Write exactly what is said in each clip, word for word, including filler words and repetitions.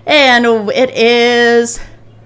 And it is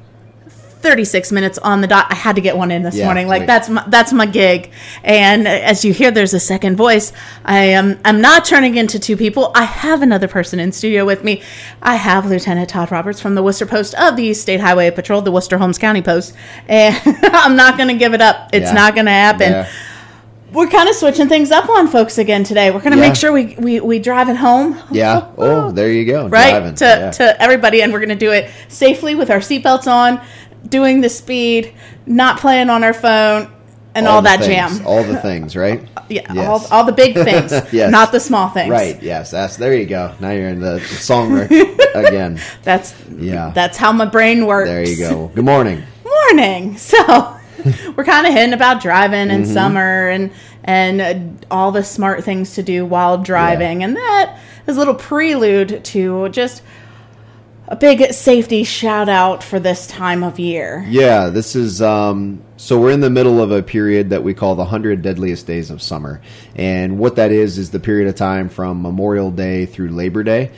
thirty-six minutes on the dot. I had to get one in this Yeah, morning. Like wait. that's my, that's my gig. And as you hear, there's a second voice. I am I'm not turning into two people. I have another person in studio with me. I have Lieutenant Todd Roberts from the Worcester Post of the State Highway Patrol, the Worcester Holmes County Post. And I'm not going to give it up. It's Yeah. not going to happen. Yeah. We're kind of switching things up on folks again today. We're going to Yeah. make sure we, we, we drive it home. Yeah. Oh, there you go. Right? Driving. To, Yeah. to everybody. And we're going to do it safely with our seatbelts on, doing the speed, not playing on our phone, and all, the that things, jam. All the things, right? Yeah, Yes. all, all the big things, Yes. not the small things. Right. Yes. That's there. You go. Now you're in the song again. That's Yeah. That's how my brain works. There you go. Good morning. Morning. So we're kind of hitting about driving in Mm-hmm. summer and and uh, all the smart things to do while driving, Yeah. and that is a little prelude to just a big safety shout out for this time of year. Yeah, this is um, so we're in the middle of a period that we call the one hundred deadliest days of summer. And what that is is the period of time from Memorial Day through Labor Day.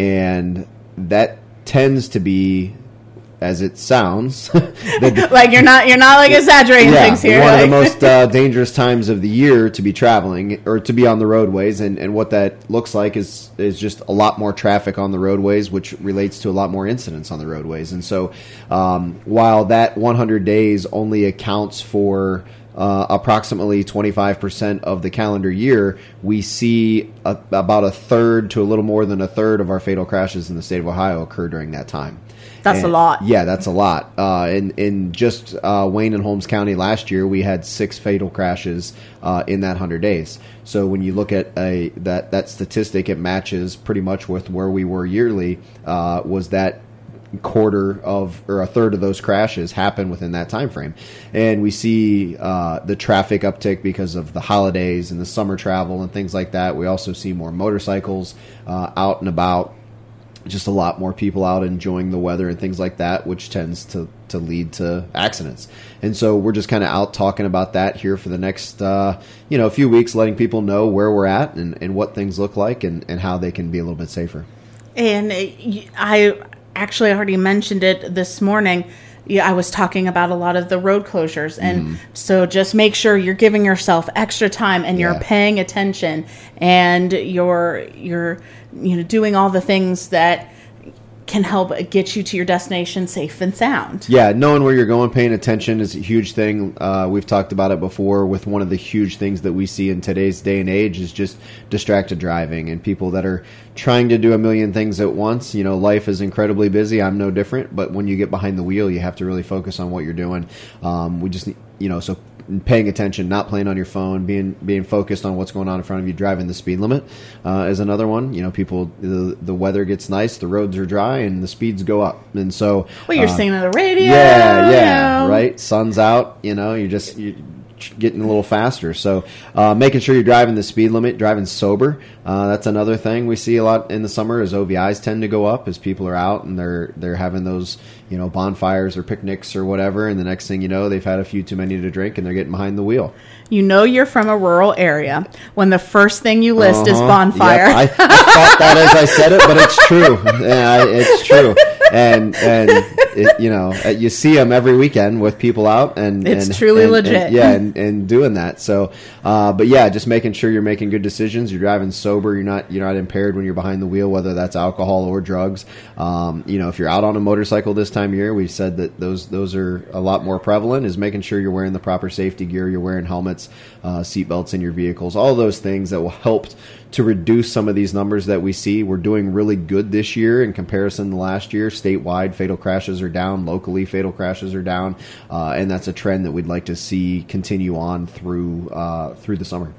And that tends to be, as it sounds, the, Like you're not you're not like exaggerating yeah, things here. one like- of the most uh, dangerous times of the year to be traveling or to be on the roadways, and, and what that looks like is is just a lot more traffic on the roadways, which relates to a lot more incidents on the roadways. And so, um, while that one hundred days only accounts for uh, approximately twenty-five percent of the calendar year, we see a, about a third to a little more than a third of our fatal crashes in the state of Ohio occur during that time. That's And- a lot. Yeah, that's a lot. Uh, in in just uh, Wayne and Holmes County last year, we had six fatal crashes uh, in that one hundred days. So when you look at a that that statistic, it matches pretty much with where we were yearly. Uh, was that quarter of or a third of those crashes happen within that time frame, and we see uh, the traffic uptick because of the holidays and the summer travel and things like that. We also see more motorcycles uh, out and about. Just a lot more people out enjoying the weather and things like that, which tends to, to lead to accidents. And so we're just kind of out talking about that here for the next, uh, you know, few weeks, letting people know where we're at and, and what things look like and, and how they can be a little bit safer. And uh, y- I actually already mentioned it this morning. Yeah, I was talking about a lot of the road closures. And Mm-hmm. so just make sure you're giving yourself extra time and you're Yeah. paying attention and you're, you're, you know, doing all the things that can help get you to your destination safe and sound. Yeah, knowing where you're going, paying attention is a huge thing. Uh, we've talked about it before with one of the huge things that we see in today's day and age is just distracted driving and people that are trying to do a million things at once. You know, life is incredibly busy. I'm no different. But when you get behind the wheel, you have to really focus on what you're doing. Um, we just, you know, so paying attention, not playing on your phone, being being focused on what's going on in front of you, driving the speed limit uh, is another one. You know, people, the, the weather gets nice, the roads are dry, and the speeds go up. And so... Well, you're uh, singing on the radio. Yeah, you yeah, know. right? Sun's out, you know, you're just... You're, getting a little faster. So uh, making sure you're driving the speed limit, driving sober. Uh, that's another thing we see a lot in the summer is O V Is tend to go up as people are out and they're they're having those, you know, bonfires or picnics or whatever. And the next thing you know, they've had a few too many to drink and they're getting behind the wheel. You know you're from a rural area when the first thing you list is Uh-huh. bonfire. Yep. I, I thought that as I said it, but it's true. Yeah, it's true. And and it, you know, you see them every weekend with people out, and It's and, truly and- legit. and- yeah, and, and doing that. So, uh, but yeah, just making sure you're making good decisions. You're driving sober. You're not you're not impaired when you're behind the wheel, whether that's alcohol or drugs. Um, you know, if you're out on a motorcycle this time of year, we said that those those are a lot more prevalent. Is making sure you're wearing the proper safety gear, you're wearing helmets, uh, seat belts in your vehicles, all those things that will help to reduce some of these numbers that we see. We're doing really good this year in comparison to last year. Statewide, fatal crashes are down. Locally, fatal crashes are down. Uh, and that's a trend that we'd like to see continue on through uh, through the summer.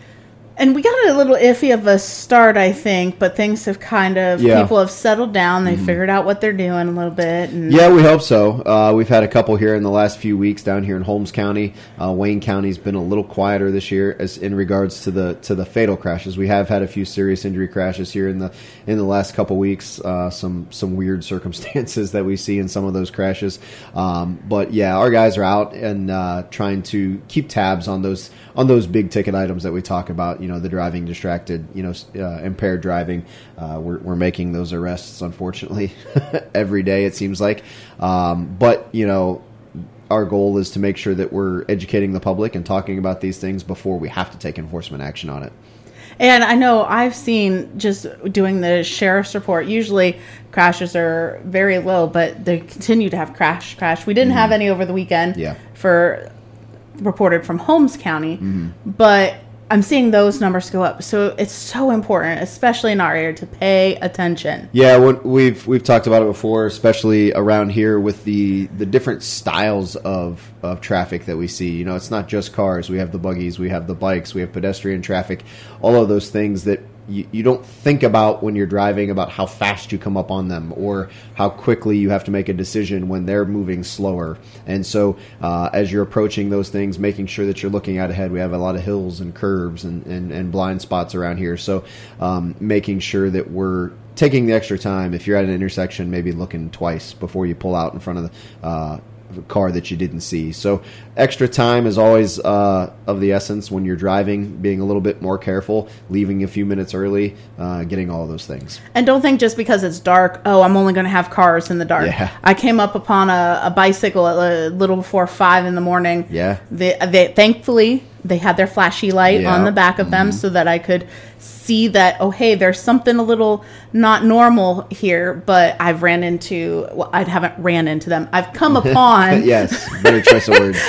And we got a little iffy of a start, I think, but things have kind of, Yeah. people have settled down. They figured out what they're doing a little bit. And Yeah, we hope so. Uh, we've had a couple here in the last few weeks down here in Holmes County. Uh, Wayne County's been a little quieter this year as in regards to the to the fatal crashes. We have had a few serious injury crashes here in the in the last couple weeks. Uh, some some weird circumstances that we see in some of those crashes. Um, but yeah, our guys are out and uh, trying to keep tabs on those on those big ticket items that we talk about. you know, the driving distracted, you know, uh, impaired driving. Uh, we're, we're making those arrests, unfortunately, every day, it seems like. Um, but, you know, our goal is to make sure that we're educating the public and talking about these things before we have to take enforcement action on it. And I know I've seen just doing the sheriff's report, usually crashes are very low, but they continue to have crash, crash. We didn't mm-hmm. have any over the weekend yeah. for reported from Holmes County, mm-hmm. but I'm seeing those numbers go up. So it's so important, especially in our area, to pay attention. Yeah, we've we've talked about it before, especially around here with the, the different styles of, of traffic that we see. You know, it's not just cars. We have the buggies, we have the bikes, we have pedestrian traffic, all of those things that you, you don't think about when you're driving about how fast you come up on them or how quickly you have to make a decision when they're moving slower. And so uh, as you're approaching those things, making sure that you're looking out ahead. We have a lot of hills and curves and, and, and blind spots around here. So um, making sure that we're taking the extra time. If you're at an intersection, maybe looking twice before you pull out in front of the uh, car that you didn't see. So extra time is always uh, of the essence when you're driving, being a little bit more careful, leaving a few minutes early, uh, getting all of those things. And don't think just because it's dark, oh, I'm only going to have cars in the dark. Yeah. I came up upon a, a bicycle at a little before five in the morning. Yeah. They, they thankfully, they had their flashy light yeah. on the back of them mm-hmm. so that I could see that, oh, hey, there's something a little not normal here, but I've ran into, well, I haven't ran into them. I've come upon. Yes, better choice of words.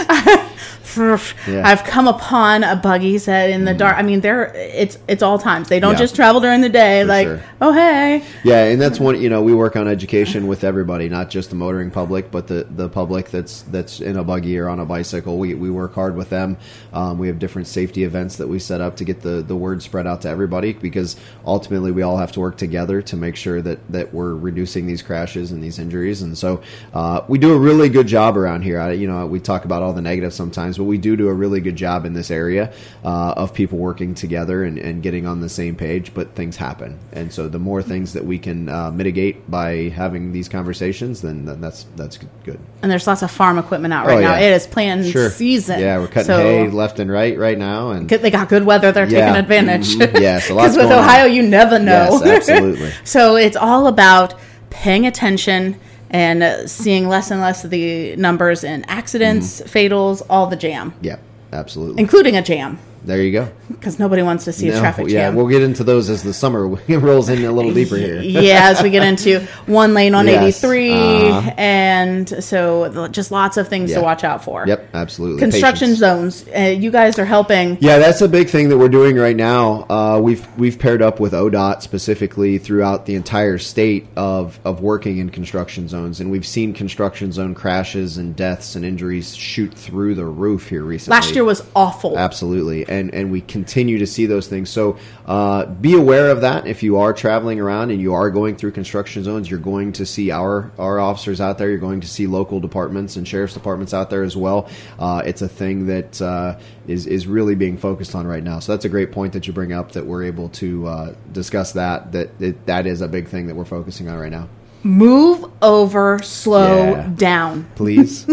Yeah. I've come upon a buggy set in the mm. dark. I mean, they're it's it's all times. They don't yeah. just travel during the day. For like, sure. oh hey. Yeah, and that's one. You know, we work on education with everybody, not just the motoring public, but the, the public that's that's in a buggy or on a bicycle. We we work hard with them. Um, we have different safety events that we set up to get the, the word spread out to everybody, because ultimately we all have to work together to make sure that, that we're reducing these crashes and these injuries. And so uh, we do a really good job around here. I, you know, we talk about all the negatives sometimes, but we do do a really good job in this area uh, of people working together and, and getting on the same page, but things happen. And so the more things that we can uh, mitigate by having these conversations, then, then that's that's good. And there's lots of farm equipment out right oh, yeah. now. It is plant sure. season. Yeah, we're cutting so hay left and right right now. And they got good weather. They're yeah. taking advantage. Mm-hmm. Yes, a because with Ohio, on. You never know. Yes, absolutely. So it's all about paying attention and uh, seeing less and less of the numbers in accidents, mm-hmm. fatals, all the jam. Yeah, absolutely. Including a jam. There you go. Because nobody wants to see no, a traffic yeah, jam. We'll get into those as the summer rolls in a little deeper here. Yeah, as we get into one lane on yes. eighty-three, uh-huh. and so just lots of things yeah. to watch out for. Yep, absolutely. Construction Patience. zones. Uh, you guys are helping. Yeah, that's a big thing that we're doing right now. Uh, we've we've paired up with O D O T specifically throughout the entire state of, of working in construction zones, and we've seen construction zone crashes and deaths and injuries shoot through the roof here recently. Last year was awful. Absolutely, and and we continue to see those things. So uh, be aware of that. If you are traveling around and you are going through construction zones, you're going to see our, our officers out there. You're going to see local departments and sheriff's departments out there as well. Uh, it's a thing that uh, is, is really being focused on right now. So that's a great point that you bring up, that we're able to uh, discuss that, that it, that is a big thing that we're focusing on right now. Move over, slow yeah. down. Please.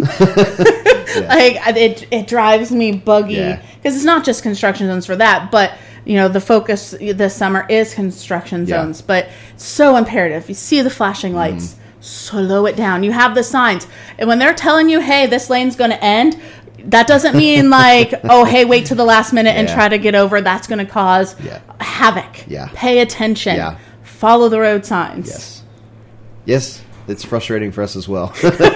Yeah. Like it, it drives me buggy because yeah. it's not just construction zones for that, but you know the focus this summer is construction zones. Yeah. But it's so imperative. You see the flashing lights, mm. slow it down. You have the signs, and when they're telling you, "Hey, this lane's going to end," that doesn't mean like, "Oh, hey, wait till the last minute yeah. and try to get over." That's going to cause yeah. havoc. Yeah. Pay attention. Yeah. Follow the road signs. Yes. Yes. It's frustrating for us as well.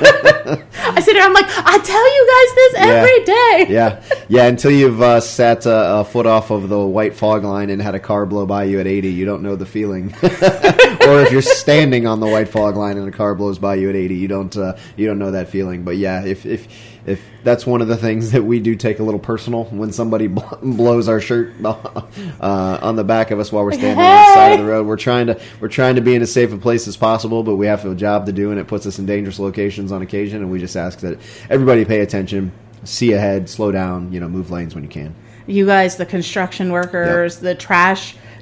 I sit here, I'm like, I tell you guys this yeah. every day. Yeah, yeah. Until you've uh, sat uh, a foot off of the white fog line and had a car blow by you at eighty, you don't know the feeling. Or if you're standing on the white fog line and a car blows by you at eighty, you don't uh, you don't know that feeling. But yeah, if if if that's one of the things that we do take a little personal when somebody bl- blows our shirt uh, on the back of us while we're standing hey. on the side of the road. We're trying to we're trying to be in as safe a place as possible, but we have a job to do, and it puts us in dangerous locations on occasion. And we just ask that everybody pay attention, see ahead, slow down, you know, move lanes when you can. You guys, the construction workers, yep. the trash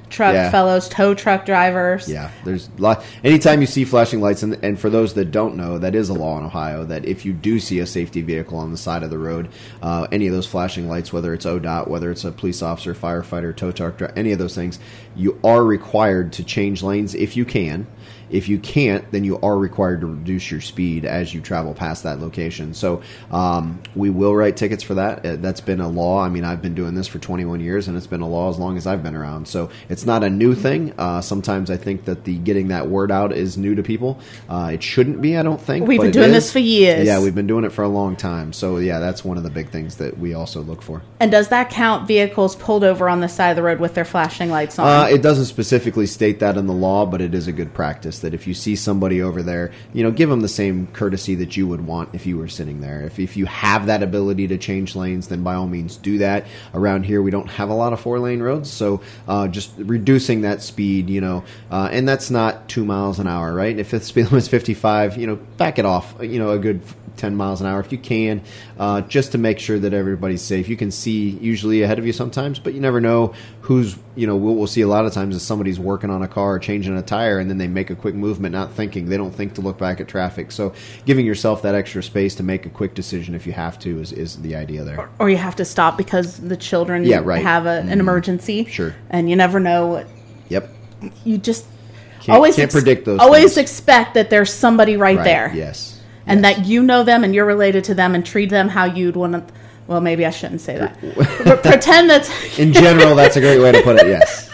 truck Yeah. fellows, tow truck drivers. Yeah, there's a lot. Anytime you see flashing lights, and, and for those that don't know, that is a law in Ohio that if you do see a safety vehicle on the side of the road, uh, any of those flashing lights, whether it's O D O T, whether it's a police officer, firefighter, tow truck, dri- any of those things, you are required to change lanes if you can. If you can't, then you are required to reduce your speed as you travel past that location. So um, we will write tickets for that. Uh, that's been a law. I mean, I've been doing this for twenty-one years, and it's been a law as long as I've been around. So it's not a new thing. Uh, sometimes I think that the getting that word out is new to people. Uh, it shouldn't be, I don't think. We've but been it doing is. this for years. Yeah, we've been doing it for a long time. So, yeah, that's one of the big things that we also look for. And does that count vehicles pulled over on the side of the road with their flashing lights on? Uh, it doesn't specifically state that in the law, but it is a good practice that if you see somebody over there, you know, give them the same courtesy that you would want if you were sitting there. If, if you have that ability to change lanes, then by all means do that. Around here, we don't have a lot of four-lane roads, so uh, just reducing that speed, you know, uh, and that's not two miles an hour, right? If the speed limit is fifty-five, you know, back it off, you know, a good ten miles an hour if you can, uh, just to make sure that everybody's safe. You can see usually ahead of you sometimes, but you never know who's, you know, we'll, we'll see a lot of times is somebody's working on a car or changing a tire, and then they make a quick movement not thinking. They don't think to look back at traffic. So giving yourself that extra space to make a quick decision if you have to is, is the idea there. Or you have to stop because the children Yeah, right. have a, an emergency. Sure. And you never know. Yep. You just Can't, always can't predict those always things. expect that there's somebody right, Right, there. Yes. And yes. that you know them and you're related to them and treat them how you'd want to. Well, maybe I shouldn't say that. But pretend that's... In general, that's a great way to put it, yes.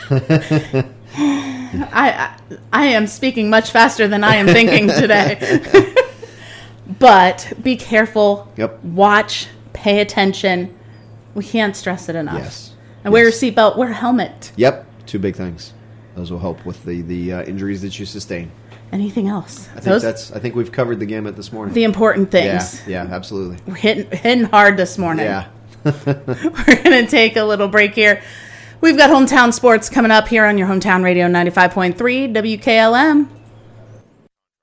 I, I I am speaking much faster than I am thinking today. But be careful. Yep. Watch. Pay attention. We can't stress it enough. Yes. And wear Yes. your seatbelt. Wear a helmet. Yep. Two big things. Those will help with the, the uh, injuries that you sustain. Anything else? I think Those that's. I think we've covered the gamut this morning. the important things. Yeah, yeah, absolutely. We're hitting, hitting hard this morning. Yeah. We're going to take a little break here. We've got hometown sports coming up here on your hometown radio ninety-five point three W K L M.